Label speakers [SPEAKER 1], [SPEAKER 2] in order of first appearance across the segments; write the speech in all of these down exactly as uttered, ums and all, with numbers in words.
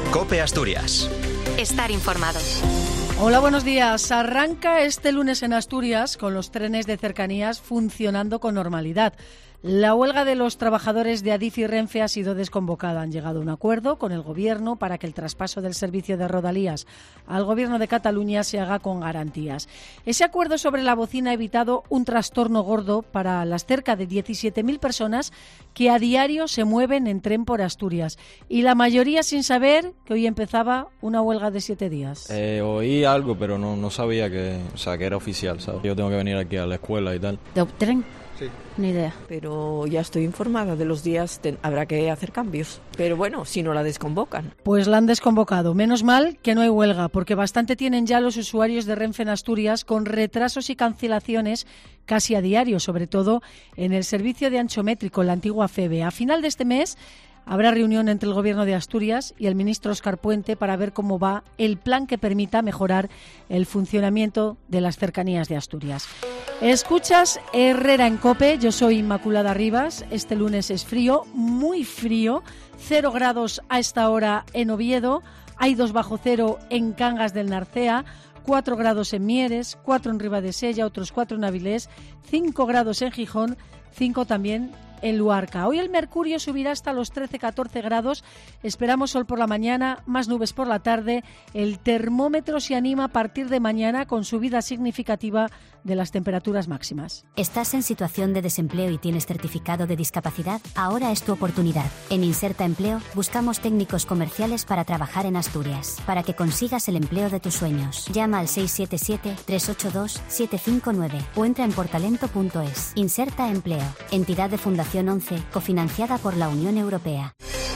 [SPEAKER 1] COPE Asturias.
[SPEAKER 2] Estar informado.
[SPEAKER 3] Hola, buenos días. Arranca este lunes en Asturias con los trenes de cercanías funcionando con normalidad. La huelga de los trabajadores de Adif y Renfe ha sido desconvocada. Han llegado a un acuerdo con el Gobierno para que el traspaso del servicio de Rodalías al Gobierno de Cataluña se haga con garantías. Ese acuerdo sobre la bocina ha evitado un trastorno gordo para las cerca de diecisiete mil personas que a diario se mueven en tren por Asturias. Y la mayoría sin saber que hoy empezaba una huelga de siete días.
[SPEAKER 4] Eh, oí algo, pero no, no sabía que, o sea, que era oficial, ¿sabes? Yo tengo que venir aquí a la escuela y tal.
[SPEAKER 5] ¿De tren?
[SPEAKER 4] Sí.
[SPEAKER 5] Ni idea.
[SPEAKER 6] Pero ya estoy informada de los días, te, habrá que hacer cambios. Pero bueno, si no la desconvocan.
[SPEAKER 3] Pues la han desconvocado. Menos mal que no hay huelga, porque bastante tienen ya los usuarios de Renfe en Asturias con retrasos y cancelaciones casi a diario, sobre todo en el servicio de anchométrico, la antigua FEBE. A final de este mes habrá reunión entre el Gobierno de Asturias y el ministro Óscar Puente para ver cómo va el plan que permita mejorar el funcionamiento de las cercanías de Asturias. Escuchas Herrera en COPE, yo soy Inmaculada Rivas. Este lunes es frío, muy frío, cero grados a esta hora en Oviedo, hay dos bajo cero en Cangas del Narcea, cuatro grados en Mieres, cuatro en Ribadesella, otros cuatro en Avilés, cinco grados en Gijón, cinco también en Luarca. Hoy el mercurio subirá hasta los trece a catorce grados, esperamos sol por la mañana, más nubes por la tarde, el termómetro se anima a partir de mañana con subida significativa de las temperaturas máximas.
[SPEAKER 2] ¿Estás en situación de desempleo y tienes certificado de discapacidad? Ahora es tu oportunidad. En Inserta Empleo buscamos técnicos comerciales para trabajar en Asturias, para que consigas el empleo de tus sueños. Llama al seis siete siete, tres ocho dos, siete cinco nueve o entra en portalento punto es. Inserta Empleo, entidad de Fundación once, cofinanciada por la Unión Europea.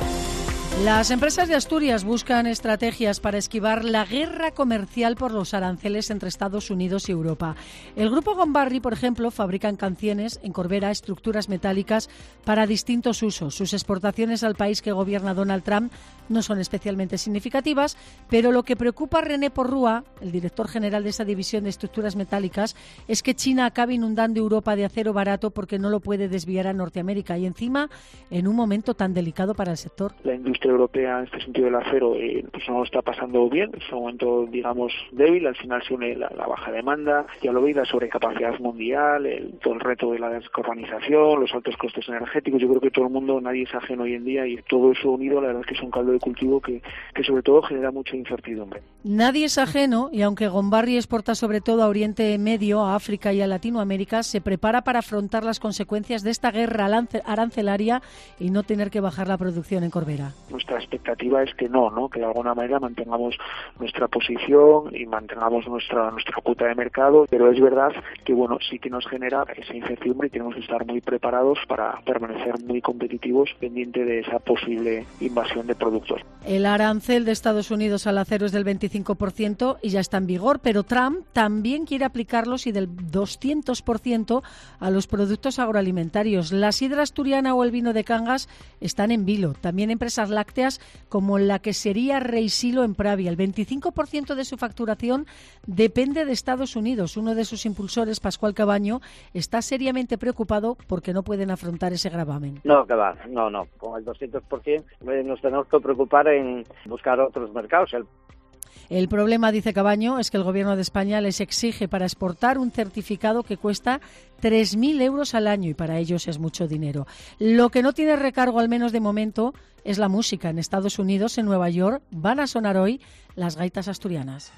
[SPEAKER 3] Las empresas de Asturias buscan estrategias para esquivar la guerra comercial por los aranceles entre Estados Unidos y Europa. El grupo Gombarri, por ejemplo, fabrica en Cancienes, en Corbera, estructuras metálicas para distintos usos. Sus exportaciones al país que gobierna Donald Trump no son especialmente significativas, pero lo que preocupa a René Porrúa, el director general de esa división de estructuras metálicas, es que China acabe inundando Europa de acero barato porque no lo puede desviar a Norteamérica y encima en un momento tan delicado para el sector.
[SPEAKER 7] La industria europea en este sentido del acero eh, pues no lo está pasando bien, es un momento digamos débil, al final se une la, la baja demanda, ya lo veis, la sobrecapacidad mundial, el, todo el reto de la descarbonización, los altos costes energéticos. Yo creo que todo el mundo, nadie es ajeno hoy en día y todo eso unido la verdad es que es un caldo de cultivo que, que sobre todo genera mucha incertidumbre.
[SPEAKER 3] Nadie es ajeno y aunque Gombarri exporta sobre todo a Oriente Medio, a África y a Latinoamérica, se prepara para afrontar las consecuencias de esta guerra arancelaria y no tener que bajar la producción en Corbera.
[SPEAKER 7] Nuestra expectativa es que no, ¿no? Que de alguna manera mantengamos nuestra posición y mantengamos nuestra nuestra cuota de mercado, pero es verdad que bueno, sí que nos genera esa incertidumbre y tenemos que estar muy preparados para permanecer muy competitivos pendiente de esa posible invasión de productos.
[SPEAKER 3] El arancel de Estados Unidos al acero es del veinticinco por ciento y ya está en vigor, pero Trump también quiere aplicarlos y del doscientos por ciento a los productos agroalimentarios. La sidra asturiana o el vino de Cangas están en vilo. También empresas lácteas como la que sería Reisilo en Pravia. El veinticinco por ciento de su facturación depende de Estados Unidos. Uno de sus impulsores, Pascual Cabaño, está seriamente preocupado porque no pueden afrontar ese gravamen.
[SPEAKER 8] No, que va, no, no. Con el doscientos por ciento nos tenemos que preocupar en buscar otros mercados. El
[SPEAKER 3] El problema, dice Cabaño, es que el Gobierno de España les exige para exportar un certificado que cuesta tres mil euros al año y para ellos es mucho dinero. Lo que no tiene recargo, al menos de momento, es la música. En Estados Unidos, en Nueva York, van a sonar hoy las gaitas asturianas.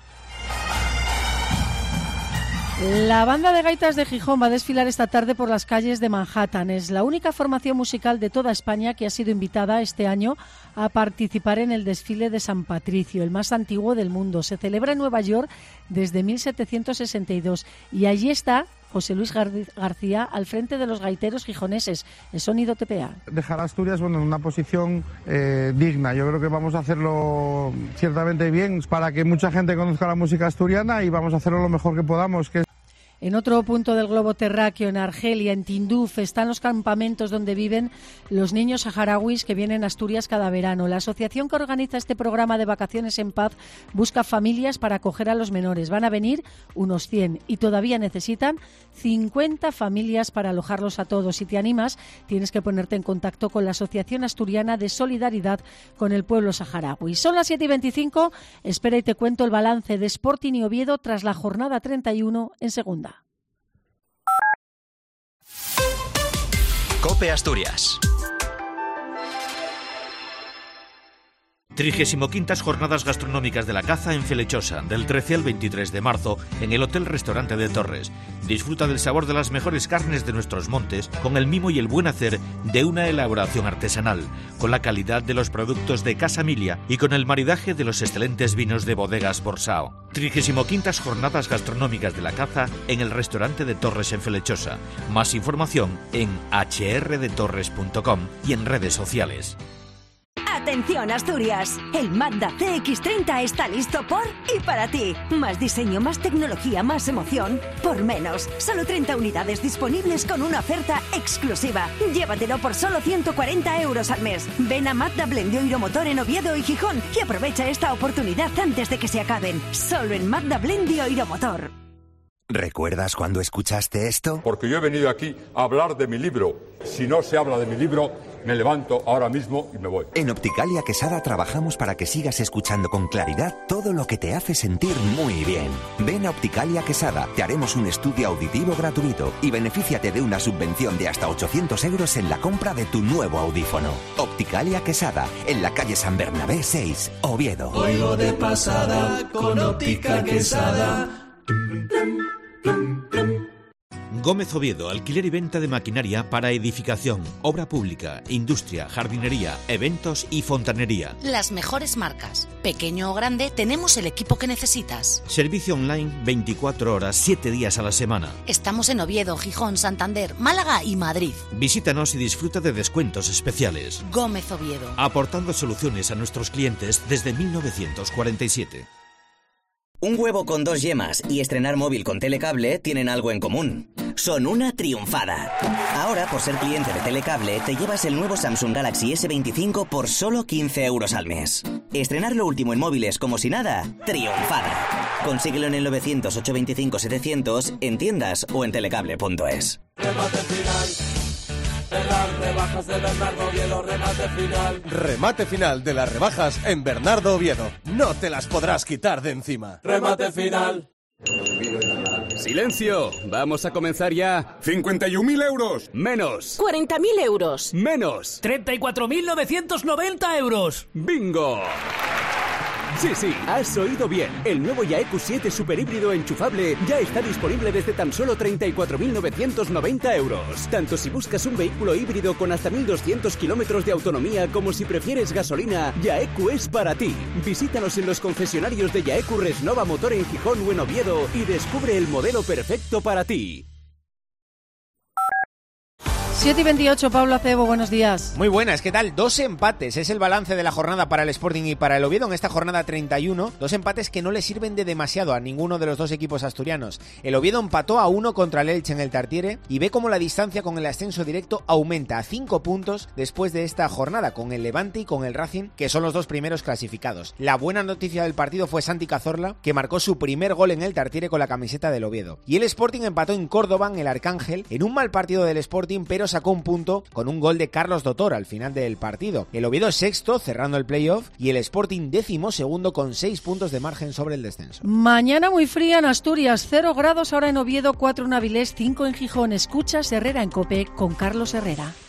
[SPEAKER 3] La banda de gaitas de Gijón va a desfilar esta tarde por las calles de Manhattan. Es la única formación musical de toda España que ha sido invitada este año a participar en el desfile de San Patricio, el más antiguo del mundo. Se celebra en Nueva York desde mil setecientos sesenta y dos y allí está José Luis García al frente de los gaiteros gijoneses. El sonido T P A.
[SPEAKER 9] Dejar a Asturias bueno, en una posición eh, digna. Yo creo que vamos a hacerlo ciertamente bien para que mucha gente conozca la música asturiana y vamos a hacerlo lo mejor que podamos, que
[SPEAKER 3] En otro punto del globo terráqueo, en Argelia, en Tinduf, están los campamentos donde viven los niños saharauis que vienen a Asturias cada verano. La asociación que organiza este programa de Vacaciones en Paz busca familias para acoger a los menores. Van a venir unos cien y todavía necesitan cincuenta familias para alojarlos a todos. Si te animas, tienes que ponerte en contacto con la Asociación Asturiana de Solidaridad con el Pueblo Saharaui. Son las siete y veinticinco. Espera y te cuento el balance de Sporting y Oviedo tras la jornada treinta y uno en segunda.
[SPEAKER 1] COPE Asturias.
[SPEAKER 5] trigésimo quintas Jornadas Gastronómicas de la Caza en Felechosa, del trece al veintitrés de marzo, en el Hotel Restaurante de Torres. Disfruta del sabor de las mejores carnes de nuestros montes, con el mimo y el buen hacer de una elaboración artesanal, con la calidad de los productos de Casa Milia y con el maridaje de los excelentes vinos de Bodegas Borsao. trigésimo quintas Jornadas Gastronómicas de la Caza en el Restaurante de Torres en Felechosa. Más información en h r de torres punto com y en redes sociales.
[SPEAKER 10] ¡Atención Asturias! El Mazda C X treinta está listo por y para ti. Más diseño, más tecnología, más emoción. Por menos. Solo treinta unidades disponibles con una oferta exclusiva. Llévatelo por solo ciento cuarenta euros al mes. Ven a Mazda Blendio Euromotor en Oviedo y Gijón y aprovecha esta oportunidad antes de que se acaben. Solo en Mazda Blendio Euromotor.
[SPEAKER 11] ¿Recuerdas cuando escuchaste esto?
[SPEAKER 12] Porque yo he venido aquí a hablar de mi libro. Si no se habla de mi libro, me levanto ahora mismo y me voy.
[SPEAKER 11] En Opticalia Quesada trabajamos para que sigas escuchando con claridad todo lo que te hace sentir muy bien. Ven a Opticalia Quesada, te haremos un estudio auditivo gratuito y benefíciate de una subvención de hasta ochocientos euros en la compra de tu nuevo audífono. Opticalia Quesada, en la calle San Bernabé seis, Oviedo.
[SPEAKER 13] Oigo de pasada con Óptica Quesada.
[SPEAKER 5] Gómez Oviedo, alquiler y venta de maquinaria para edificación, obra pública, industria, jardinería, eventos y fontanería.
[SPEAKER 14] Las mejores marcas. Pequeño o grande, tenemos el equipo que necesitas.
[SPEAKER 5] Servicio online veinticuatro horas, siete días a la semana.
[SPEAKER 14] Estamos en Oviedo, Gijón, Santander, Málaga y Madrid.
[SPEAKER 5] Visítanos y disfruta de descuentos especiales.
[SPEAKER 14] Gómez Oviedo.
[SPEAKER 5] Aportando soluciones a nuestros clientes desde mil novecientos cuarenta y siete.
[SPEAKER 15] Un huevo con dos yemas y estrenar móvil con Telecable tienen algo en común. Son una triunfada. Ahora, por ser cliente de Telecable, te llevas el nuevo Samsung Galaxy ese veinticinco por solo quince euros al mes. Estrenar lo último en móviles como si nada, triunfada. Consíguelo en el novecientos, ochocientos veinticinco, setecientos, en tiendas o en telecable punto es.
[SPEAKER 13] Remate final. De las rebajas de Bernardo Oviedo, remate final.
[SPEAKER 16] Remate final de las rebajas en Bernardo Oviedo. No te las podrás quitar de encima.
[SPEAKER 13] Remate final.
[SPEAKER 17] ¡Silencio! Vamos a comenzar ya.
[SPEAKER 18] cincuenta y un mil euros.
[SPEAKER 17] Menos.
[SPEAKER 19] cuarenta mil euros.
[SPEAKER 17] Menos.
[SPEAKER 20] treinta y cuatro mil novecientos noventa euros.
[SPEAKER 17] ¡Bingo! Sí, sí, has oído bien. El nuevo Y A E Q siete super híbrido enchufable ya está disponible desde tan solo treinta y cuatro mil novecientos noventa euros. Tanto si buscas un vehículo híbrido con hasta mil doscientos kilómetros de autonomía como si prefieres gasolina, Y A E Q es para ti. Visítanos en los concesionarios de Y A E Q Resnova Motor en Gijón o en Oviedo y descubre el modelo perfecto para ti.
[SPEAKER 3] siete y veintiocho, Pablo Acebo, buenos días.
[SPEAKER 21] Muy buenas, ¿qué tal? Dos empates, es el balance de la jornada para el Sporting y para el Oviedo en esta jornada treinta y uno. Dos empates que no le sirven de demasiado a ninguno de los dos equipos asturianos. El Oviedo empató a uno contra el Elche en el Tartiere y ve cómo la distancia con el ascenso directo aumenta a cinco puntos después de esta jornada, con el Levante y con el Racing, que son los dos primeros clasificados. La buena noticia del partido fue Santi Cazorla, que marcó su primer gol en el Tartiere con la camiseta del Oviedo. Y el Sporting empató en Córdoba, en el Arcángel, en un mal partido del Sporting, pero sacó un punto con un gol de Carlos Dotor al final del partido. El Oviedo sexto, cerrando el playoff, y el Sporting décimo segundo con seis puntos de margen sobre el descenso.
[SPEAKER 3] Mañana muy fría en Asturias, cero grados ahora en Oviedo, cuatro en Avilés, cinco en Gijón. Escuchas Herrera en COPE con Carlos Herrera.